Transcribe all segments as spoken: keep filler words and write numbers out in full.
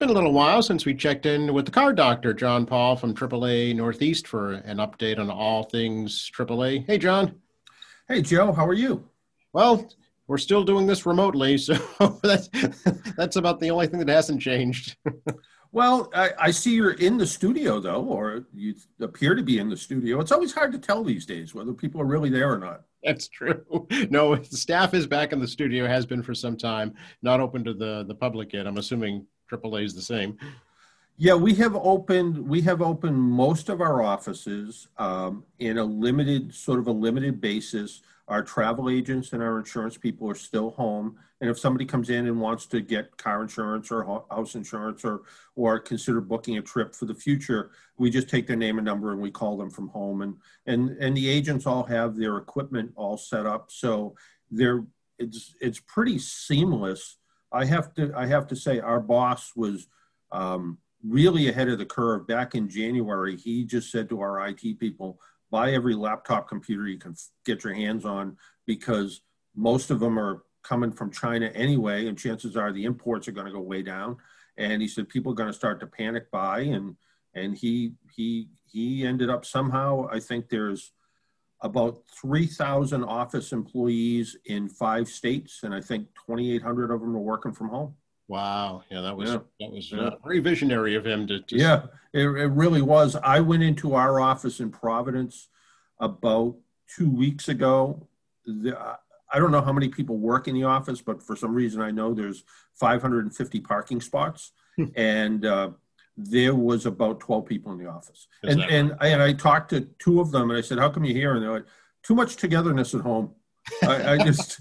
Been a little while since we checked in with the car doctor, John Paul from triple A Northeast, for an update on all things triple A. Hey, John. Hey, Joe, how are you? Well, we're still doing this remotely, so that's, that's about the only thing that hasn't changed. Well, I, I see you're in the studio, though, or you appear to be in the studio. It's always hard to tell these days whether people are really there or not. That's true. No, the staff is back in the studio, has been for some time, not open to the, the public yet. I'm assuming triple A is the same. Yeah, we have opened we have opened most of our offices um, in a limited sort of a limited basis. Our travel agents and our insurance people are still home, and if somebody comes in and wants to get car insurance or ho- house insurance or or consider booking a trip for the future, we just take their name and number and we call them from home. And and and the agents all have their equipment all set up, so they're it's it's pretty seamless. I have to I have to say our boss was. Um, really ahead of the curve. Back in January, he just said to our I T people, buy every laptop computer you can get your hands on, because most of them are coming from China anyway, and chances are the imports are going to go way down. And he said people are going to start to panic buy, and and he he he ended up somehow, I think there's about three thousand office employees in five states, and I think twenty-eight hundred of them are working from home. Wow. Yeah, that was Yeah. that was Yeah. uh, very visionary of him to, to Yeah, it, it really was. I went into our office in Providence about two weeks ago. The, I don't know how many people work in the office, but for some reason I know there's five hundred fifty parking spots, and uh, there was about twelve people in the office. Is And that and I, and I talked to two of them, and I said, "How come you're here?" And they're like, "Too much togetherness at home." I, I just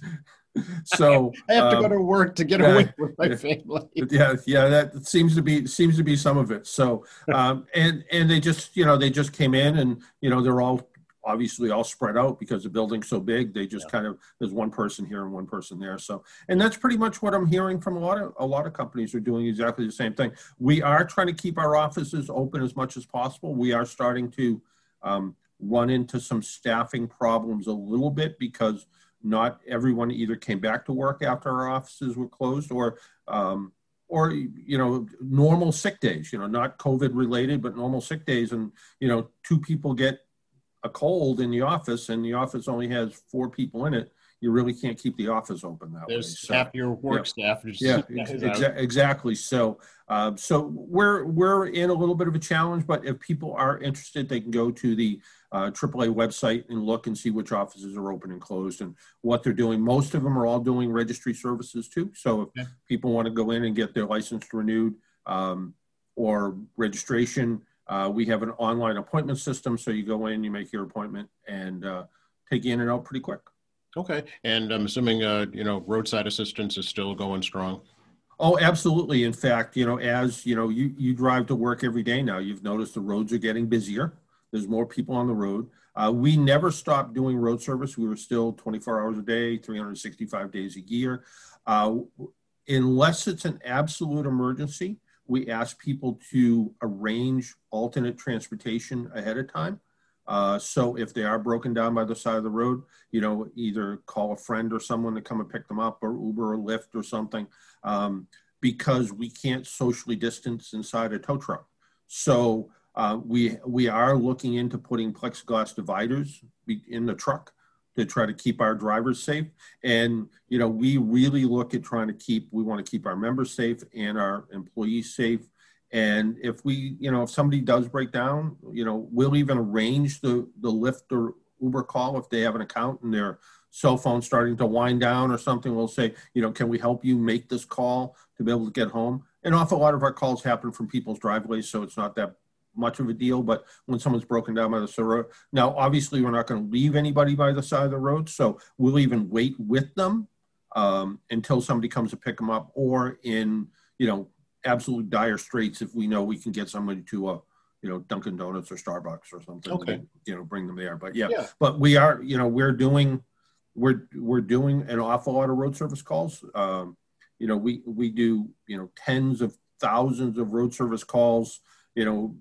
so I have to um, go to work to get yeah, away with my yeah. family. Yeah, yeah, that seems to be seems to be some of it. So, um, and and they just, you know, they just came in, and you know, they're all obviously all spread out because the building's so big. They just Yeah. kind of there's one person here and one person there. So, and that's pretty much what I'm hearing from a lot of a lot of companies are doing exactly the same thing. We are trying to keep our offices open as much as possible. We are starting to um, run into some staffing problems a little bit because not everyone either came back to work after our offices were closed, or um, or you know, normal sick days, you know, not COVID related, but normal sick days. And you know, two people get a cold in the office and the office only has four people in it, you really can't keep the office open that There's way. So half your work yeah, staff. Just, yeah, ex- exa- exactly. So, uh, so we're we're in a little bit of a challenge, but if people are interested, they can go to the uh, triple A website and look and see which offices are open and closed and what they're doing. Most of them are all doing registry services too. So if Yeah. people want to go in and get their license renewed um, or registration, uh, we have an online appointment system. So you go in, you make your appointment, and uh, take you in and out pretty quick. Okay. And I'm assuming, uh, you know, roadside assistance is still going strong. Oh, absolutely. In fact, you know, as you know, you, you drive to work every day now, you've noticed the roads are getting busier. There's more people on the road. Uh, we never stopped doing road service. We were still twenty-four hours a day, three hundred sixty-five days a year. Uh, unless it's an absolute emergency, we ask people to arrange alternate transportation ahead of time. Uh, so if they are broken down by the side of the road, you know, either call a friend or someone to come and pick them up, or Uber or Lyft or something, um, because we can't socially distance inside a tow truck. So uh, we we are looking into putting plexiglass dividers in the truck to try to keep our drivers safe. And, you know, we really look at trying to keep, we want to keep our members safe and our employees safe. And if we, you know, if somebody does break down, you know, we'll even arrange the, the Lyft or Uber call if they have an account and their cell phone starting to wind down or something. We'll say, you know, can we help you make this call to be able to get home? An awful lot of our calls happen from people's driveways, so it's not that much of a deal. But when someone's broken down by the side of the road, now obviously we're not going to leave anybody by the side of the road, so we'll even wait with them um, until somebody comes to pick them up, or in, you know, absolute dire straits, if we know we can get somebody to a, you know, Dunkin' Donuts or Starbucks or something, Okay. to, you know, bring them there. But yeah, Yeah. but we are, you know, we're doing, we're, we're doing an awful lot of road service calls. Um, you know, we, we do, you know, tens of thousands of road service calls, you know,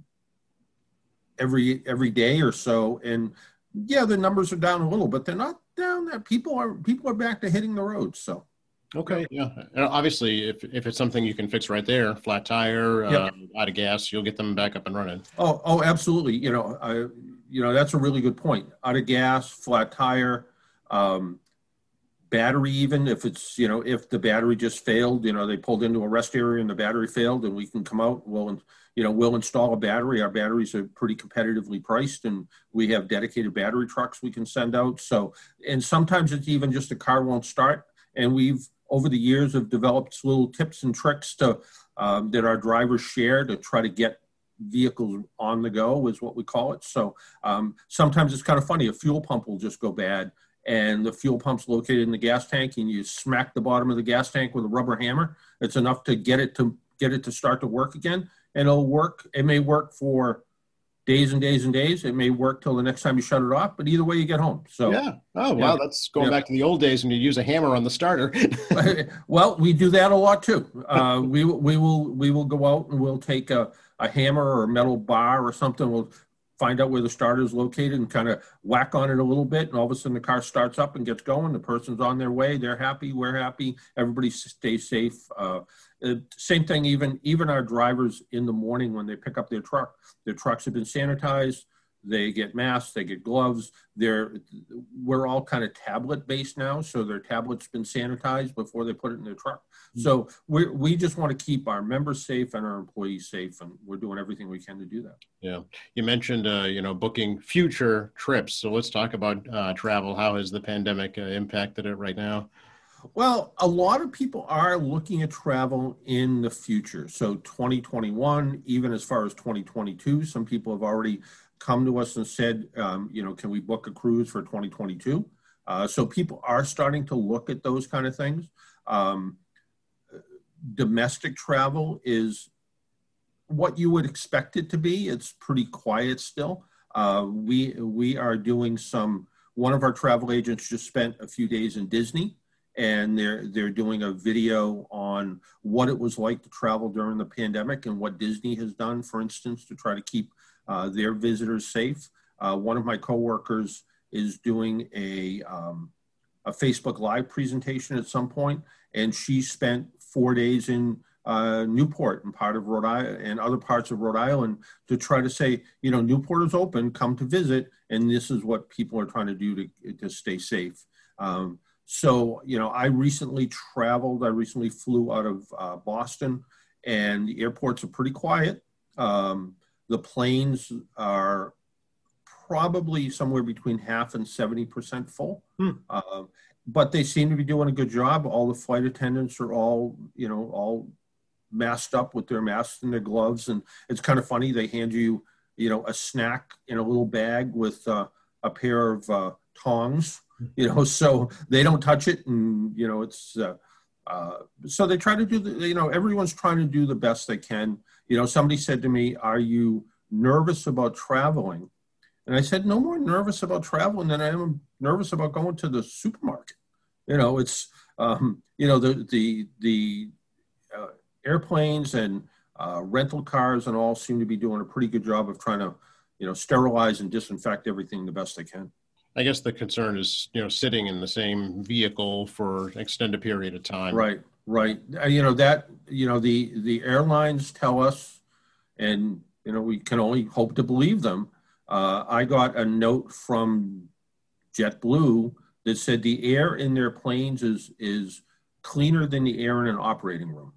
every, every day or so. And yeah, the numbers are down a little, but they're not down that people are, people are back to hitting the roads. So. Okay, yeah. And obviously, if if it's something you can fix right there, flat tire, Yep. uh, out of gas, you'll get them back up and running. Oh, oh, absolutely. You know, I, you know, that's a really good point. Out of gas, flat tire, um, battery, even if it's, you know, if the battery just failed, you know, they pulled into a rest area and the battery failed, and we can come out, we'll, you know, we'll install a battery. Our batteries are pretty competitively priced, and we have dedicated battery trucks we can send out. So, and sometimes it's even just a car won't start. And we've, over the years, have developed little tips and tricks to, um, that our drivers share to try to get vehicles on the go, is what we call it. So um, sometimes it's kind of funny. A fuel pump will just go bad, and the fuel pump's located in the gas tank, and you smack the bottom of the gas tank with a rubber hammer. It's enough to get it to get it to start to work again, and it'll work. It may work for days and days and days. It may work till the next time you shut it off, but either way you get home. So Yeah. Oh, wow. yeah. That's going Yeah. back to the old days when you use a hammer on the starter. Well, we do that a lot too. Uh, we we will we will go out and we'll take a, a hammer or a metal bar or something. We'll find out where the starter is located and kind of whack on it a little bit, and all of a sudden the car starts up and gets going. The person's on their way. They're happy. We're happy. Everybody stays safe. Uh, uh, same thing. Even even our drivers in the morning when they pick up their truck, their trucks have been sanitized. They get masks, they get gloves. They're, we're all kind of tablet based now. So their tablet's been sanitized before they put it in their truck. Mm-hmm. So we we just want to keep our members safe and our employees safe. And we're doing everything we can to do that. Yeah. You mentioned, uh, you know, booking future trips. So let's talk about uh, travel. How has the pandemic uh, impacted it right now? Well, a lot of people are looking at travel in the future. So twenty twenty-one, even as far as twenty twenty-two, some people have already come to us and said, um, you know, can we book a cruise for twenty twenty-two? Uh, so people are starting to look at those kind of things. Um, domestic travel is what you would expect it to be. It's pretty quiet still. Uh, we we are doing some, one of our travel agents just spent a few days in Disney, and they're they're doing a video on what it was like to travel during the pandemic and what Disney has done, for instance, to try to keep Uh, their visitors safe. Uh, one of my coworkers is doing a, um, a Facebook Live presentation at some point, and she spent four days in uh, Newport and part of Rhode Island and other parts of Rhode Island to try to say, you know, Newport is open, come to visit, and this is what people are trying to do to, to stay safe. Um, so, you know, I recently traveled, I recently flew out of uh, Boston, and the airports are pretty quiet. Um, The planes are probably somewhere between half and seventy percent full, hmm. uh, but they seem to be doing a good job. All the flight attendants are all, you know, all masked up with their masks and their gloves. And it's kind of funny. They hand you, you know, a snack in a little bag with uh, a pair of uh, tongs, you know, so they don't touch it. And, you know, it's, uh, uh, so they try to do the, you know, everyone's trying to do the best they can. You know, somebody said to me, are you nervous about traveling? And I said, no more nervous about traveling than I am nervous about going to the supermarket. You know, it's, um, you know, the, the, the uh, airplanes and uh, rental cars and all seem to be doing a pretty good job of trying to, you know, sterilize and disinfect everything the best they can. I guess the concern is, you know, sitting in the same vehicle for an extended period of time. Right. Right. You know, that, you know, the, the airlines tell us, and, you know, we can only hope to believe them. Uh, I got a note from JetBlue that said the air in their planes is, is cleaner than the air in an operating room.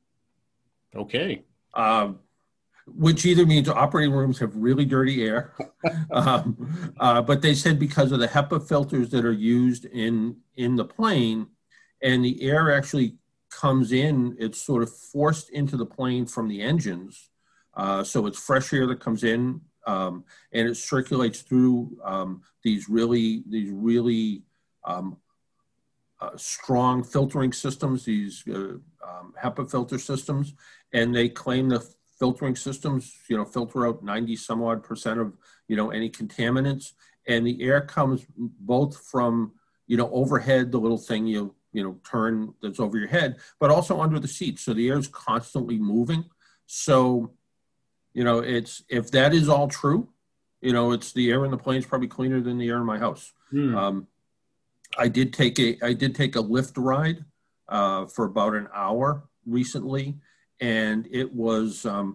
Okay. Uh, which either means operating rooms have really dirty air, um, uh, but they said because of the HEPA filters that are used in, in the plane, and the air actually comes in, it's sort of forced into the plane from the engines. Uh, so it's fresh air that comes in, um, and it circulates through um, these really, these really um, uh, strong filtering systems, these uh, um, HEPA filter systems, and they claim the filtering systems, you know, filter out ninety some odd percent of, you know, any contaminants, and the air comes both from, you know, overhead, the little thing you you know, turn that's over your head, but also under the seats. So the air is constantly moving. So, you know, it's, if that is all true, you know, it's the air in the plane is probably cleaner than the air in my house. Hmm. Um, I did take a, I did take a Lyft ride uh, for about an hour recently, and it was, um,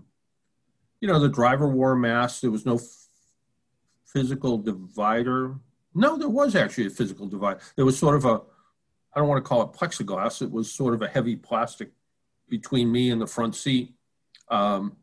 you know, the driver wore a mask. There was no f- physical divider. No, there was actually a physical divide. There was sort of a, I don't want to call it plexiglass. It was sort of a heavy plastic between me and the front seat. Um,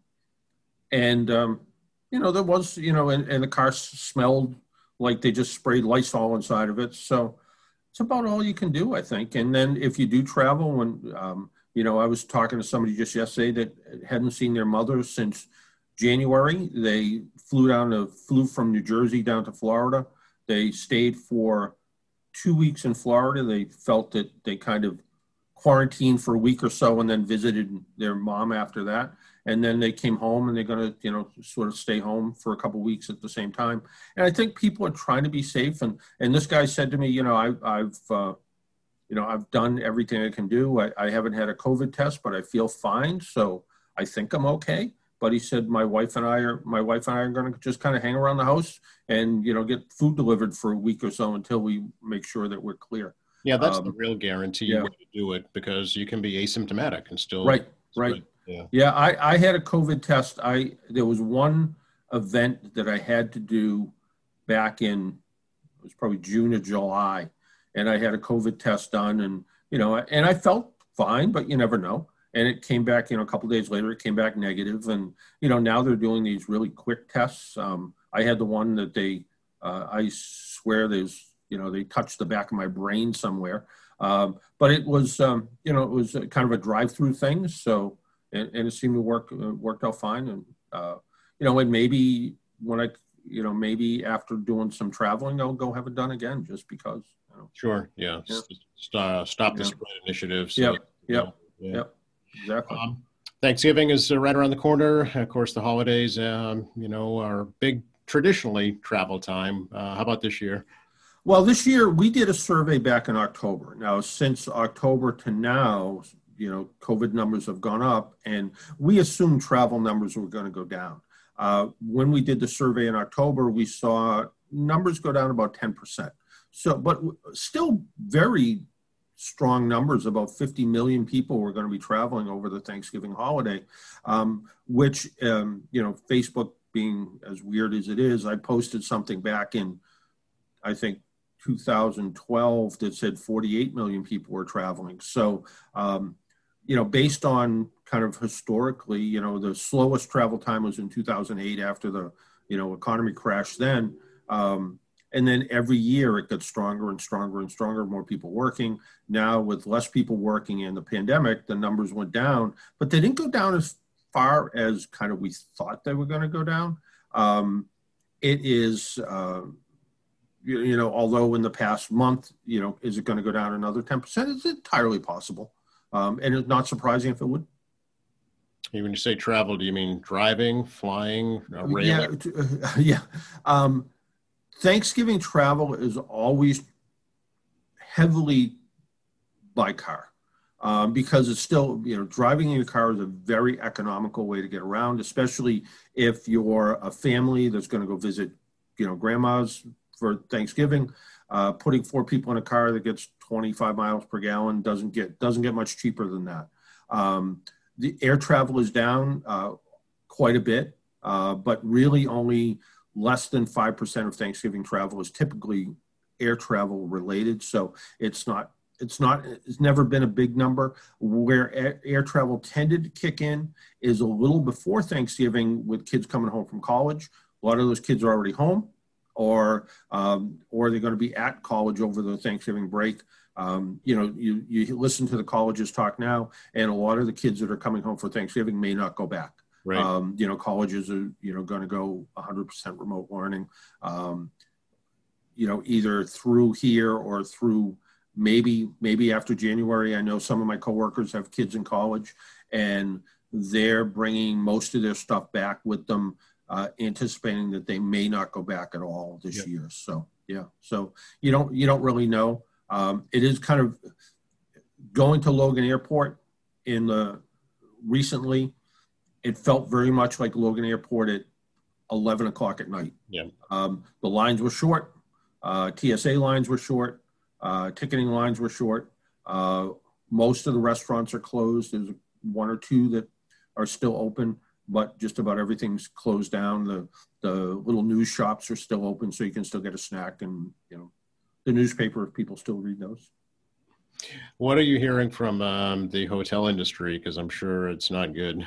and, um, you know, there was, you know, and, and the car smelled like they just sprayed Lysol inside of it. So it's about all you can do, I think. And then if you do travel, when, um, you know, I was talking to somebody just yesterday that hadn't seen their mother since January. They flew down to, flew from New Jersey down to Florida. They stayed for two weeks in Florida. They felt that they kind of quarantined for a week or so and then visited their mom after that. And then they came home and they're going to, you know, sort of stay home for a couple of weeks at the same time. And I think people are trying to be safe. And, and this guy said to me, you know, I, I've, uh, you know, I've done everything I can do. I, I haven't had a COVID test, but I feel fine. So I think I'm okay. But he said, my wife and I are, my wife and I are going to just kind of hang around the house and, you know, get food delivered for a week or so until we make sure that we're clear. Yeah, that's um, the real guarantee yeah. way to do it, because you can be asymptomatic and still. Right, right. Yeah. Yeah, I, I had a COVID test. I there was one event that I had to do back in, it was probably June or July, and I had a COVID test done, and you know, and I felt fine, but you never know. And it came back, you know, a couple of days later, it came back negative, and you know, now they're doing these really quick tests. Um, I had the one that they, uh, I swear, there's, you know, they touched the back of my brain somewhere, um, but it was, um, you know, it was kind of a drive-through thing, so. And, and it seemed to work, uh, worked out fine. And, uh, you know, and maybe when I, you know, maybe after doing some traveling, I'll go have it done again just because. You know. Sure. Yeah. Yeah. St- stop the Yeah. spread initiative. So, Yep. Yep. yeah. Yep. Exactly. Um, Thanksgiving is uh, right around the corner. Of course, the holidays, um, you know, are big traditionally travel time. Uh, how about this year? Well, this year we did a survey back in October. Now, since October to now, you know, COVID numbers have gone up, and we assumed travel numbers were going to go down. Uh, when we did the survey in October, we saw numbers go down about ten percent. So, but still very strong numbers. About fifty million people were going to be traveling over the Thanksgiving holiday, um, which, um, you know, Facebook being as weird as it is, I posted something back in, I think, two thousand twelve that said forty-eight million people were traveling. So, um, you know, based on kind of historically, you know, the slowest travel time was in two thousand eight after the, you know, economy crashed then. Um, and then every year it got stronger and stronger and stronger, more people working. Now with less people working and the pandemic, the numbers went down, but they didn't go down as far as kind of we thought they were going to go down. Um, it is, uh, you, you know, although in the past month, you know, is it going to go down another ten percent? It's entirely possible. Um, and it's not surprising if it would. When you say travel, do you mean driving, flying, uh, Yeah, railing? uh, yeah. Um, Thanksgiving travel is always heavily by car um, because it's still, you know, driving in your car is a very economical way to get around, especially if you're a family that's going to go visit, you know, grandma's for Thanksgiving. Uh, putting four people in a car that gets twenty-five miles per gallon doesn't get doesn't get much cheaper than that. Um, the air travel is down uh, quite a bit, uh, but really only less than five percent of Thanksgiving travel is typically air travel related. So it's not it's not it's never been a big number. Where air, air travel tended to kick in is a little before Thanksgiving with kids coming home from college. A lot of those kids are already home, or um, or they're going to be at college over the Thanksgiving break. Um, you know, you, you listen to the colleges talk now, and a lot of the kids that are coming home for Thanksgiving may not go back. Right. Um, you know, colleges are, you know, going to go one hundred percent remote learning, um, you know, either through here or through maybe, maybe after January. I know some of my coworkers have kids in college, and they're bringing most of their stuff back with them, uh, anticipating that they may not go back at all this Yep. year. So, yeah, so you don't, you don't really know. Um, it is kind of going to Logan Airport in the recently. It felt very much like Logan Airport at eleven o'clock at night. Yeah. Um, the lines were short. Uh, T S A lines were short. Uh, ticketing lines were short. Uh, most of the restaurants are closed. There's one or two that are still open, but just about everything's closed down. The the little news shops are still open, so you can still get a snack and, you know, the newspaper if people still read those. What are you hearing from um, the hotel industry? Because I'm sure it's not good.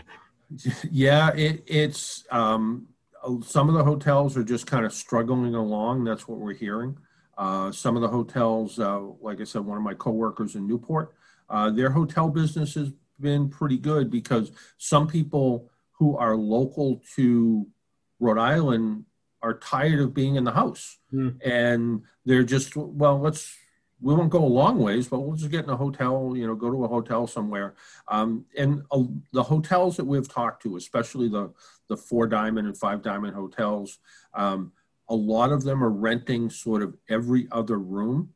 Yeah, it, it's um, some of the hotels are just kind of struggling along. That's what we're hearing. Uh, some of the hotels, uh, like I said, one of my coworkers in Newport, uh, their hotel business has been pretty good because some people who are local to Rhode Island are tired of being in the house. Hmm. And they're just, well, let's, we won't go a long ways, but we'll just get in a hotel, you know, go to a hotel somewhere. Um, and uh, the hotels that we've talked to, especially the, the four diamond and five diamond hotels, um, a lot of them are renting sort of every other room.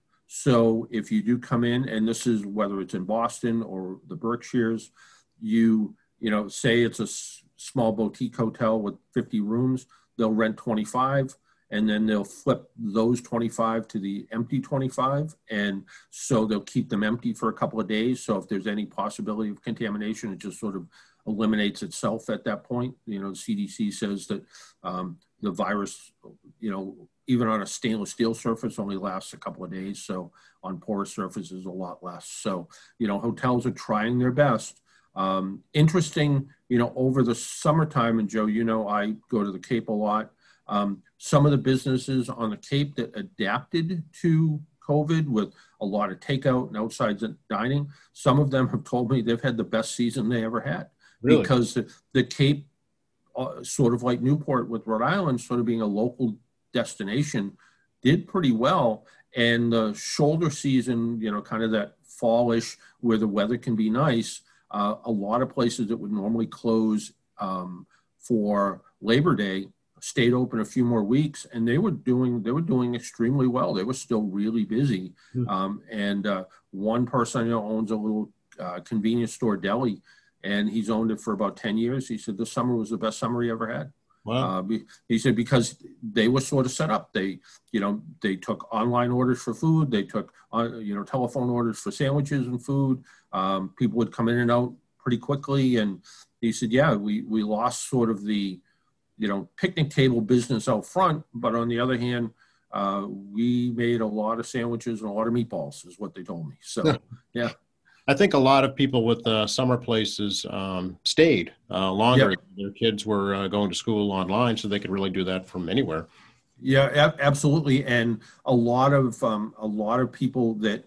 So if you do come in, and this is whether it's in Boston or the Berkshires, you, you know, say it's a small boutique hotel with fifty rooms, they'll rent twenty-five, and then they'll flip those twenty-five to the empty twenty-five. And so they'll keep them empty for a couple of days. So if there's any possibility of contamination, it just sort of eliminates itself at that point. You know, the C D C says that um, the virus, you know, even on a stainless steel surface only lasts a couple of days. So on porous surfaces, a lot less. So, you know, hotels are trying their best. Um, interesting, you know, over the summertime, and Joe, you know, I go to the Cape a lot. Um, some of the businesses on the Cape that adapted to COVID with a lot of takeout and outside dining, some of them have told me they've had the best season they ever had. Really? Because the, the Cape, uh, sort of like Newport with Rhode Island, sort of being a local destination, did pretty well. And the shoulder season, you know, kind of that fallish where the weather can be nice, uh, a lot of places that would normally close um, for Labor Day stayed open a few more weeks, and they were doing they were doing extremely well. They were still really busy. Mm-hmm. Um, and uh, one person I know owns a little uh, convenience store deli, and he's owned it for about ten years. He said this summer was the best summer he ever had. Wow. Uh, he said because they were sort of set up. They, you know, they took online orders for food. They took, uh, you know, telephone orders for sandwiches and food. Um, people would come in and out pretty quickly. And he said, yeah, we, we lost sort of the, you know, picnic table business out front. But on the other hand, uh, we made a lot of sandwiches and a lot of meatballs is what they told me. So, yeah. I think a lot of people with uh, summer places um, stayed uh, longer. Yep. Their kids were uh, going to school online, so they could really do that from anywhere. Yeah, ab- absolutely. And a lot of um, a lot of people that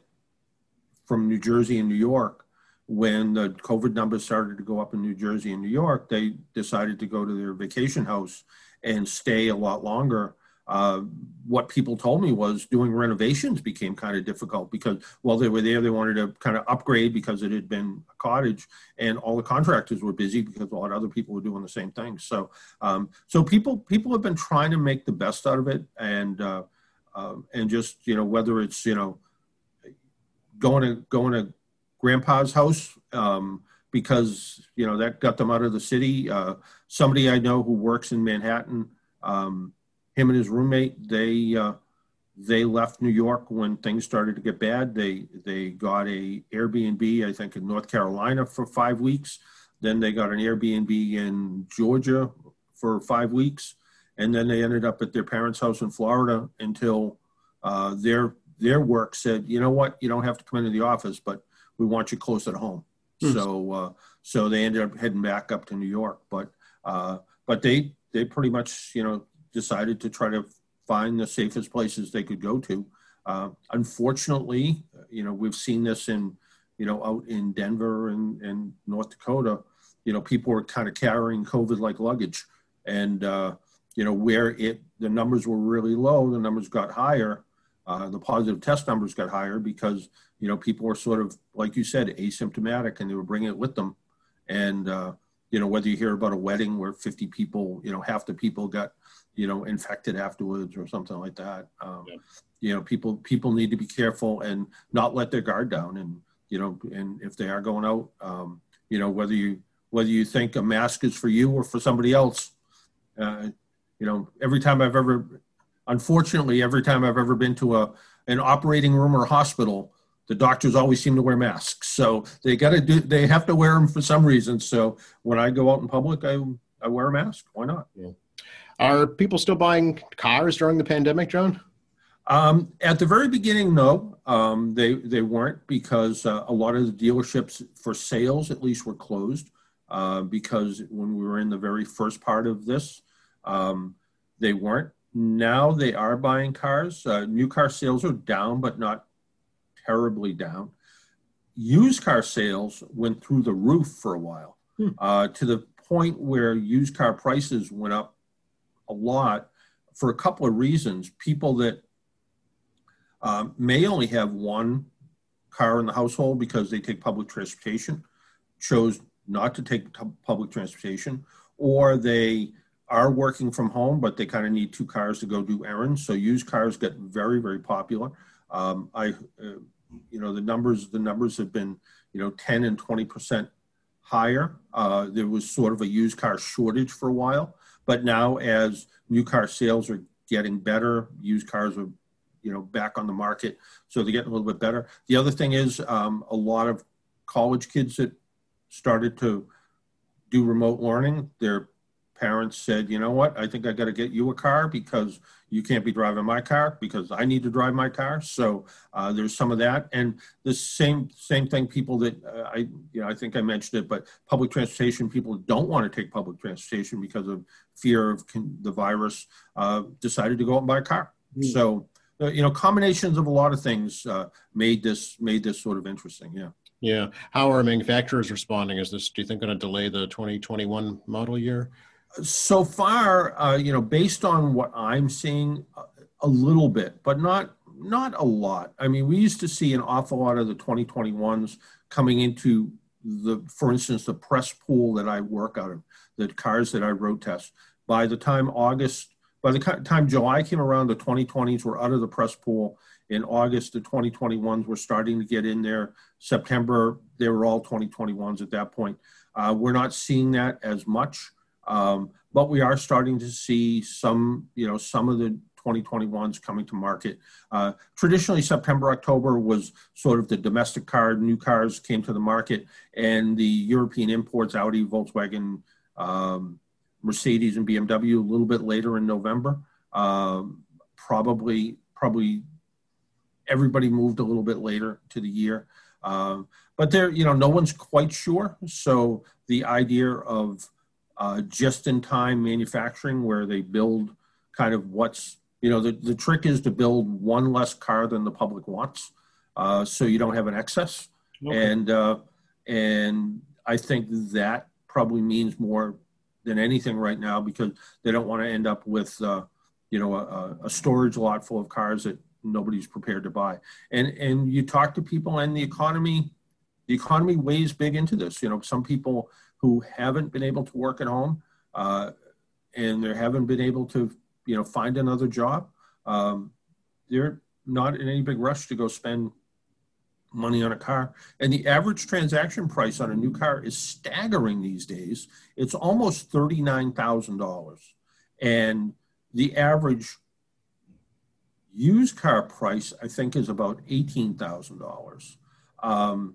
from New Jersey and New York, when the COVID numbers started to go up in New Jersey and New York, they decided to go to their vacation house and stay a lot longer. Uh, what people told me was doing renovations became kind of difficult because while they were there, they wanted to kind of upgrade because it had been a cottage, and all the contractors were busy because a lot of other people were doing the same thing. So, um, so people people have been trying to make the best out of it, and uh, uh, and just you know whether it's you know going to going to grandpa's house um, because you know that got them out of the city. Uh, somebody I know who works in Manhattan. Um, Him and his roommate, they uh, they left New York when things started to get bad. They they got a Airbnb, I think, in North Carolina for five weeks. Then they got an Airbnb in Georgia for five weeks, and then they ended up at their parents' house in Florida until uh, their their work said, you know what, you don't have to come into the office, but we want you close at home. Mm-hmm. So uh, so they ended up heading back up to New York, but uh, but they they pretty much you know. decided to try to find the safest places they could go to. Uh, unfortunately, you know, we've seen this in, you know, out in Denver and, and North Dakota, you know, people were kind of carrying COVID like luggage. And, uh, you know, where it, the numbers were really low, the numbers got higher. Uh, the positive test numbers got higher because, you know, people were sort of, like you said, asymptomatic, and they were bringing it with them. And, uh, you know, whether you hear about a wedding where fifty people, you know, half the people got, you know, infected afterwards or something like that. Um, yeah. You know, people people need to be careful and not let their guard down. And, you know, and if they are going out, um, you know, whether you whether you think a mask is for you or for somebody else, uh, you know, every time I've ever, unfortunately, every time I've ever been to a an operating room or a hospital, the doctors always seem to wear masks. So they got to do, they have to wear them for some reason. So when I go out in public, I, I wear a mask. Why not? Yeah. Are people still buying cars during the pandemic, John? Um, at the very beginning, no, um, they, they weren't, because uh, a lot of the dealerships for sales at least were closed, uh, because when we were in the very first part of this, um, they weren't. Now they are buying cars. Uh, new car sales are down, but not terribly down. Used car sales went through the roof for a while, hmm. uh, to the point where used car prices went up a lot for a couple of reasons. People that um, may only have one car in the household because they take public transportation chose not to take t- public transportation, or they are working from home, but they kind of need two cars to go do errands. So used cars get very, very popular. Um, I, uh, you know, the numbers, the numbers have been, you know, ten and twenty percent higher. Uh, there was sort of a used car shortage for a while, but now as new car sales are getting better, used cars are, you know, back on the market. So they're getting a little bit better. The other thing is um, a lot of college kids that started to do remote learning, their parents said, you know what, I think I got to get you a car because you can't be driving my car because I need to drive my car. So uh, there's some of that. And the same same thing, people that uh, I, you know, I think I mentioned it, but public transportation, people don't want to take public transportation because of fear of con- the virus, uh, decided to go out and buy a car. Mm. So, uh, you know, combinations of a lot of things uh, made this made this sort of interesting. Yeah. Yeah. How are manufacturers responding? Is this, do you think, going to delay the twenty twenty-one model year? So far, uh, you know, based on what I'm seeing, a, a little bit, but not not a lot. I mean, we used to see an awful lot of the twenty twenty-ones coming into the, for instance, the press pool that I work out of, the cars that I road test. By the time August, by the time July came around, the twenty twenties were out of the press pool. In August, the twenty twenty-ones were starting to get in there. September, they were all twenty twenty-ones at that point. Uh, we're not seeing that as much. Um, but we are starting to see some, you know, some of the twenty twenty-ones coming to market. Uh, traditionally, September, October was sort of the domestic car, new cars came to the market, and the European imports, Audi, Volkswagen, um, Mercedes, and B M W a little bit later in November. Um, probably, probably everybody moved a little bit later to the year. Um, but there, you know, no one's quite sure. So the idea of Uh, just-in-time manufacturing, where they build kind of what's, you know, the, the trick is to build one less car than the public wants, uh, so you don't have an excess. Okay. And uh, and I think that probably means more than anything right now, because they don't want to end up with, uh, you know, a, a storage lot full of cars that nobody's prepared to buy. And and you talk to people, and the economy, the economy weighs big into this. You know, some people who haven't been able to work at home, uh, and they haven't been able to, you know, find another job. Um, they're not in any big rush to go spend money on a car. And the average transaction price on a new car is staggering these days. It's almost thirty-nine thousand dollars. And the average used car price, I think, is about eighteen thousand dollars. Um,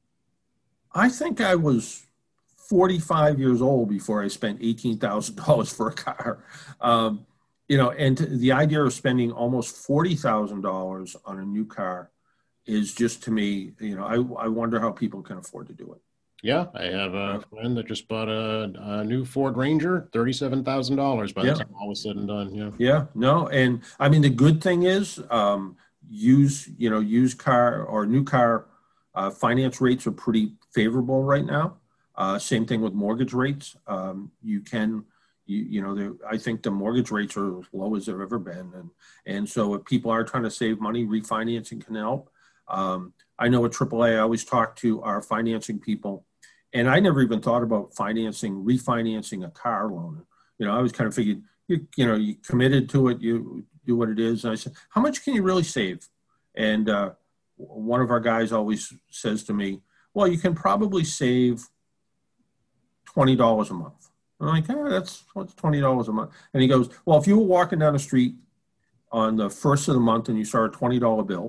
I think I was forty-five years old before I spent eighteen thousand dollars for a car. Um, you know, and the idea of spending almost forty thousand dollars on a new car is just, to me, you know, I, I wonder how people can afford to do it. Yeah, I have a friend that just bought a, a new Ford Ranger, thirty-seven thousand dollars by yeah. the time all was said and done. Yeah. Yeah, no. And I mean, the good thing is um, use, you know, used car or new car uh, finance rates are pretty favorable right now. Uh, same thing with mortgage rates. Um, you can, you, you know, I think the mortgage rates are as low as they've ever been. And, and so if people are trying to save money, refinancing can help. Um, I know at triple A, I always talk to our financing people, and I never even thought about financing, refinancing a car loan. You know, I always kind of figured, you, you know, you committed to it, you do what it is. And I said, how much can you really save? And uh, one of our guys always says to me, well, you can probably save twenty dollars a month. I'm like, oh, that's what's twenty dollars a month. And he goes, well, if you were walking down the street on the first of the month and you saw a twenty dollar bill,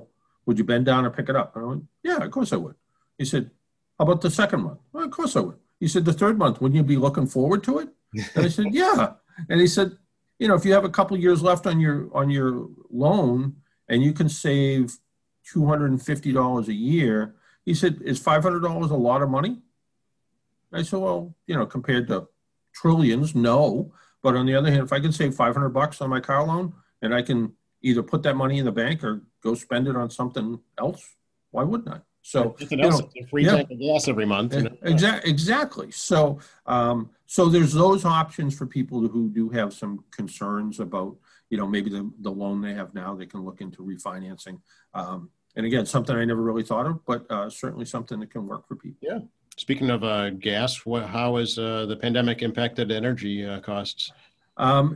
would you bend down and pick it up? And I went, yeah, of course I would. He said, how about the second month? Well, of course I would. He said, the third month, wouldn't you be looking forward to it? And I said, yeah. And he said, you know, if you have a couple years left on your on your loan and you can save two hundred fifty dollars a year, he said, is five hundred dollars a lot of money? I said, well, you know, compared to trillions, no. But on the other hand, if I can save five hundred bucks on my car loan and I can either put that money in the bank or go spend it on something else, why wouldn't I? So, you know, a free yeah, tank of gas every month. You know? Exactly. Exactly. So, um, so there's those options for people who do have some concerns about, you know, maybe the, the loan they have now, they can look into refinancing. Um, and again, something I never really thought of, but uh, certainly something that can work for people. Yeah. Speaking of uh, gas, what, how has uh, the pandemic impacted energy uh, costs? Um,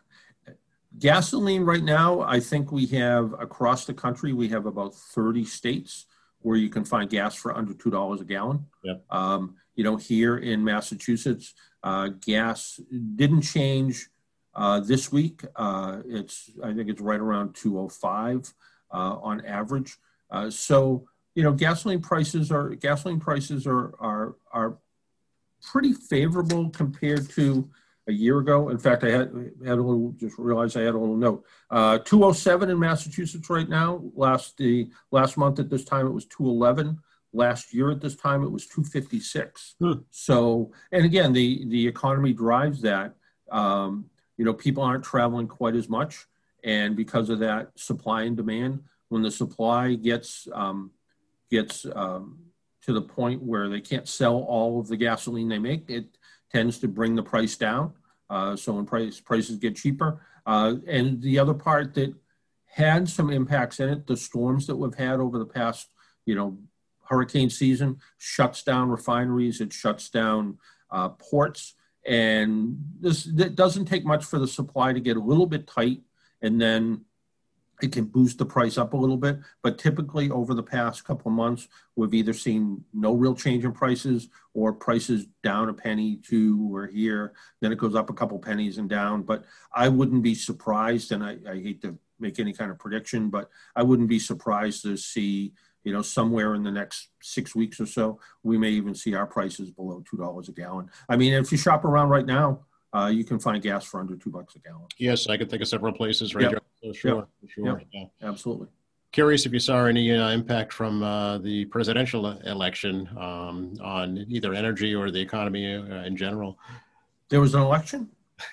gasoline right now, I think we have across the country, we have about thirty states where you can find gas for under two dollars a gallon. Yep. Um, you know, here in Massachusetts, uh, gas didn't change uh, this week. Uh, it's, I think it's right around two oh five uh, on average. Uh, so, you know, gasoline prices are, gasoline prices are, are, are pretty favorable compared to a year ago. In fact, I had, had a little, just realized I had a little note. Uh, two oh seven in Massachusetts right now. Last the last month at this time, it was two eleven. Last year at this time, it was two fifty-six. Hmm. So, and again, the, the economy drives that. Um, you know, people aren't traveling quite as much. And because of that supply and demand, when the supply gets, um, gets um, to the point where they can't sell all of the gasoline they make, it tends to bring the price down. Uh, so when price, prices get cheaper. Uh, and the other part that had some impacts in it, the storms that we've had over the past, you know, hurricane season shuts down refineries, it shuts down uh, ports. And this, it doesn't take much for the supply to get a little bit tight, and then it can boost the price up a little bit. But typically over the past couple of months, we've either seen no real change in prices or prices down a penny, two, or here, then it goes up a couple pennies and down. But I wouldn't be surprised, and I, I hate to make any kind of prediction, but I wouldn't be surprised to see, you know, somewhere in the next six weeks or so, we may even see our prices below two dollars a gallon. I mean, if you shop around right now, Uh, you can find gas for under two bucks a gallon. Yes, I could think of several places, right? Yep. So sure, Yep. sure. Yep. Yeah. Absolutely. Curious if you saw any uh, impact from uh, the presidential election um, on either energy or the economy uh, in general. There was an election?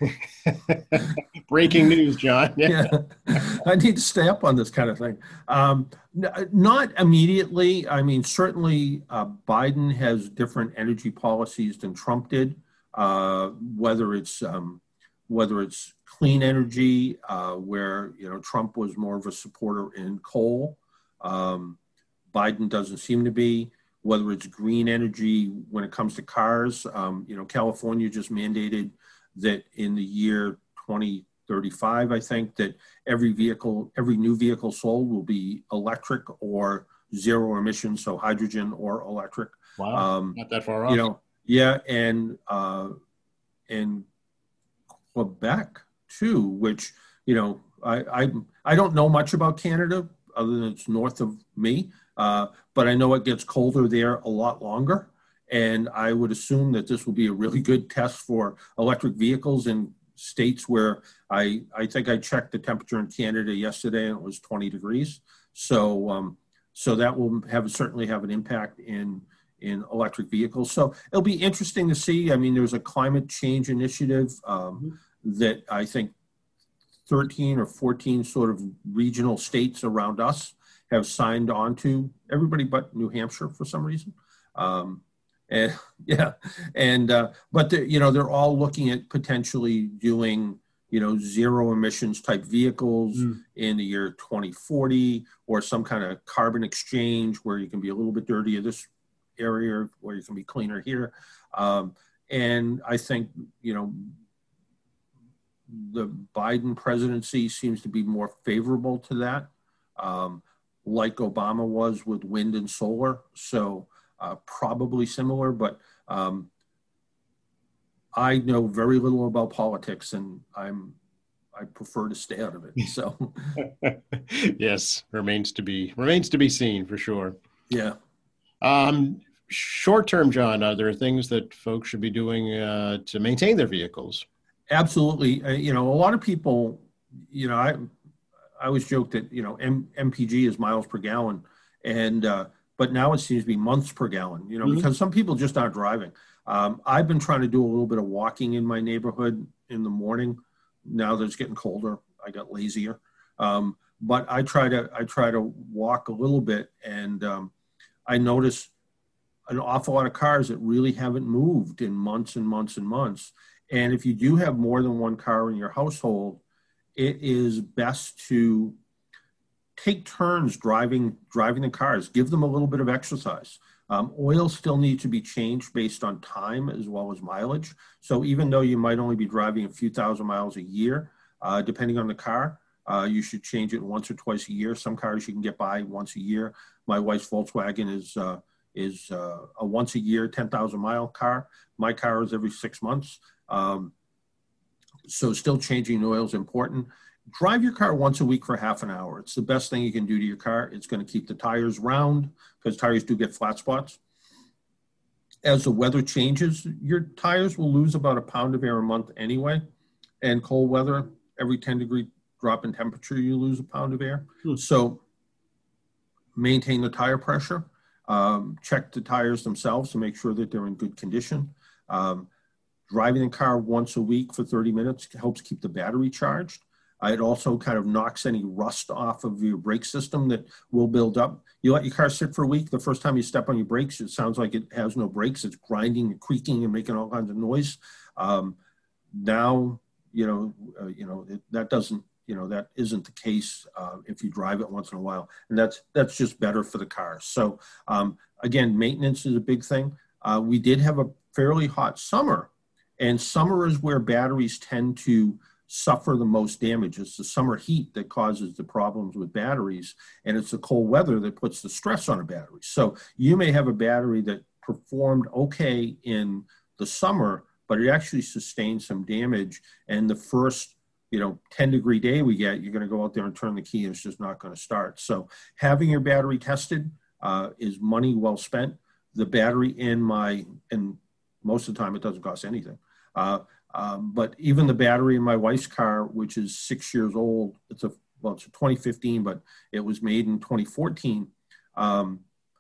Breaking news, John. Yeah. I need to stay up on this kind of thing. Um, n- not immediately. I mean, certainly uh, Biden has different energy policies than Trump did. Uh, whether it's um, whether it's clean energy, uh, where you know Trump was more of a supporter in coal, um, Biden doesn't seem to be. Whether it's green energy when it comes to cars, um, you know California just mandated that in the year twenty thirty-five, I think that every vehicle, every new vehicle sold will be electric or zero emissions, so hydrogen or electric. Wow, um, not that far off. You know. Yeah, and uh, and Quebec too, which you know I, I I don't know much about Canada other than it's north of me, uh, but I know it gets colder there a lot longer, and I would assume that this will be a really good test for electric vehicles in states where I I think I checked the temperature in Canada yesterday and it was twenty degrees, so um, so that will have certainly have an impact in. in electric vehicles. So it'll be interesting to see. I mean, there's a climate change initiative um, that I think thirteen or fourteen sort of regional states around us have signed on to, everybody but New Hampshire for some reason. Um, and yeah, and, uh, but the, you know, they're all looking at potentially doing, you know, zero emissions type vehicles mm. in the year twenty forty, or some kind of carbon exchange where you can be a little bit dirtier this area where you can be cleaner here. Um, and I think, you know, the Biden presidency seems to be more favorable to that, um, like Obama was with wind and solar. So uh, probably similar, but um, I know very little about politics, and I'm, I I prefer to stay out of it. So, yes, remains to be remains to be seen for sure. yeah. Um, short term, John, are there things that folks should be doing uh, to maintain their vehicles? Absolutely. Uh, you know, a lot of people, you know, I I always joke that, you know, M, MPG is miles per gallon. And, uh, but now it seems to be months per gallon, you know, Mhm. because some people just aren't driving. Um, I've been trying to do a little bit of walking in my neighborhood in the morning. Now that it's getting colder, I got lazier. Um, but I try to, I try to walk a little bit, and um, I notice an awful lot of cars that really haven't moved in months and months and months. And if you do have more than one car in your household, it is best to take turns driving driving the cars. Give them a little bit of exercise. Um, oil still needs to be changed based on time as well as mileage. So even though you might only be driving a few thousand miles a year, uh, depending on the car, uh, you should change it once or twice a year. Some cars you can get by once a year. My wife's Volkswagen is uh, is uh, a once a year, ten thousand mile car. My car is every six months. Um, so still changing oil is important. Drive your car once a week for half an hour. It's the best thing you can do to your car. It's going to keep the tires round, because tires do get flat spots. As the weather changes, your tires will lose about a pound of air a month anyway. And cold weather, every ten degree drop in temperature, you lose a pound of air. Hmm. So maintain the tire pressure. Um, check the tires themselves to make sure that they're in good condition. Um, driving the car once a week for thirty minutes helps keep the battery charged. Uh, it also kind of knocks any rust off of your brake system that will build up. You let your car sit for a week. The first time you step on your brakes, it sounds like it has no brakes. It's grinding and creaking and making all kinds of noise. Um, now, you know, uh, you know it, that doesn't, you know, that isn't the case uh, if you drive it once in a while, and that's that's just better for the car. So um, again, maintenance is a big thing. Uh, we did have a fairly hot summer, and summer is where batteries tend to suffer the most damage. It's the summer heat that causes the problems with batteries, and it's the cold weather that puts the stress on a battery. So you may have a battery that performed okay in the summer, but it actually sustained some damage. And the first, you know, ten degree day we get, you're going to go out there and turn the key, and it's just not going to start. So having your battery tested uh, is money well spent. The battery in my, and most of the time it doesn't cost anything. Uh, Um, but even the battery in my wife's car, which is six years old, it's a, well, it's a twenty fifteen, but it was made in twenty fourteen. Um,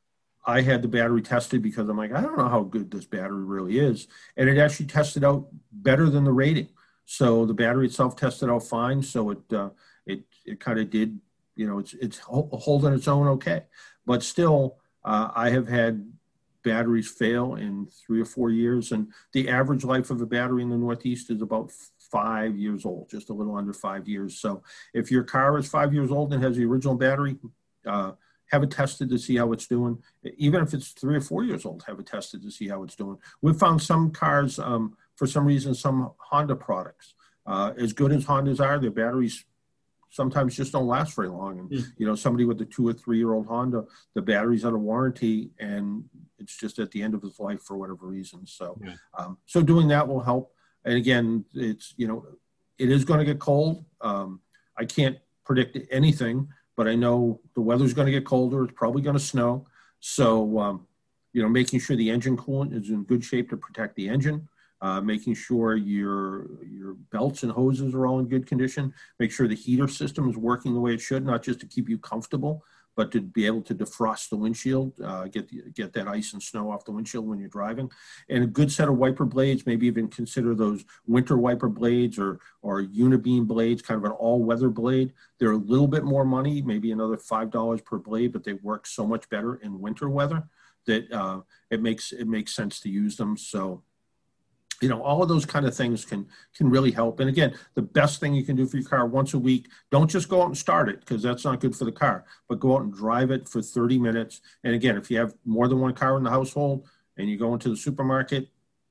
I had the battery tested because I'm like, I don't know how good this battery really is. And it actually tested out better than the rating. So the battery itself tested out fine. So it, uh, it, it kind of did, you know, it's, it's holding its own okay. But still, uh, I have had batteries fail in three or four years. And the average life of a battery in the Northeast is about five years old, just a little under five years. So if your car is five years old and has the original battery, uh, have it tested to see how it's doing. Even if it's three or four years old, have it tested to see how it's doing. We've found some cars, um, for some reason, some Honda products, uh, as good as Hondas are, their batteries sometimes just don't last very long. And, mm. you know, somebody with a two or three year old Honda, the battery's out of warranty and it's just at the end of its life for whatever reason. So, yeah. um, so doing that will help. And again, it's, you know, it is going to get cold. Um, I can't predict anything, but I know the weather's going to get colder. It's probably going to snow. So, um, you know, making sure the engine coolant is in good shape to protect the engine. Uh, making sure your your belts and hoses are all in good condition. Make sure the heater system is working the way it should, not just to keep you comfortable, but to be able to defrost the windshield, uh, get the, get that ice and snow off the windshield when you're driving. And a good set of wiper blades, maybe even consider those winter wiper blades or, or unibeam blades, kind of an all-weather blade. They're a little bit more money, maybe another five dollars per blade, but they work so much better in winter weather that uh, it makes it makes sense to use them. So, you know, all of those kind of things can can really help. And again, the best thing you can do for your car once a week, don't just go out and start it because that's not good for the car, but go out and drive it for thirty minutes. And again, if you have more than one car in the household and you go into the supermarket,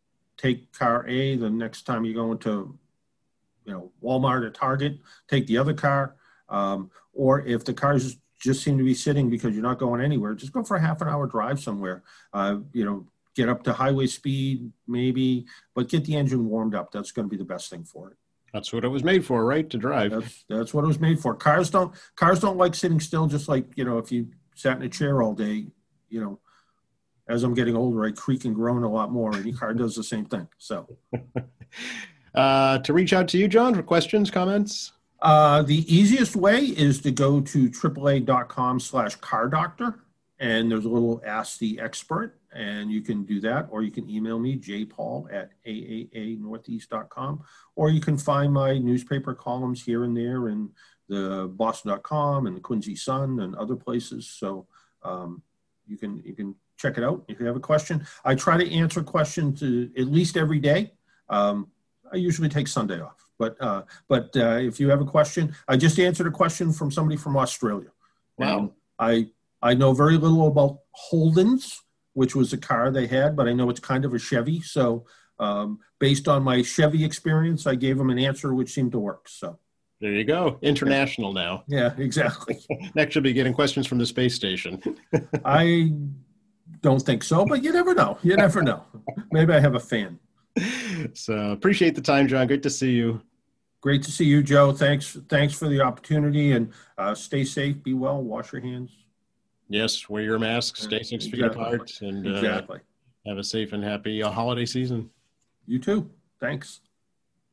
take car A. The next time you go into, you know, Walmart or Target, take the other car. Um, or if the cars just seem to be sitting because you're not going anywhere, just go for a half an hour drive somewhere, uh, you know, get up to highway speed maybe, but get the engine warmed up. That's going to be the best thing for it. That's what it was made for, right? To drive. That's that's what it was made for. Cars don't cars don't like sitting still. Just like, you know, if you sat in a chair all day, you know, as I'm getting older, I creak and groan a lot more. Any car does the same thing. So, uh, to reach out to you, John, for questions, comments. Uh, the easiest way is to go to triple A dot com slash car doctor, and there's a little Ask the Expert, and you can do that, or you can email me, j paul at a a a northeast dot com, or you can find my newspaper columns here and there in the boston dot com and the Quincy Sun and other places. So um, you can you can check it out if you have a question. I try to answer questions uh, at least every day. Um, I usually take Sunday off. But uh, but uh, if you have a question, I just answered a question from somebody from Australia. Wow. Um, I I know very little about Holden's, which was a car they had, but I know it's kind of a Chevy. So um, based on my Chevy experience, I gave them an answer which seemed to work. So there you go. International yeah. now. Yeah, exactly. Next, you'll be getting questions from the space station. I don't think so, but you never know. You never know. Maybe I have a fan. So appreciate the time, John. Great to see you. Great to see you, Joe. Thanks. Thanks for the opportunity, and uh, stay safe, be well, wash your hands. Yes, wear your mask, stay six feet Exactly. apart, and Exactly. uh, have a safe and happy uh, holiday season. You too. Thanks.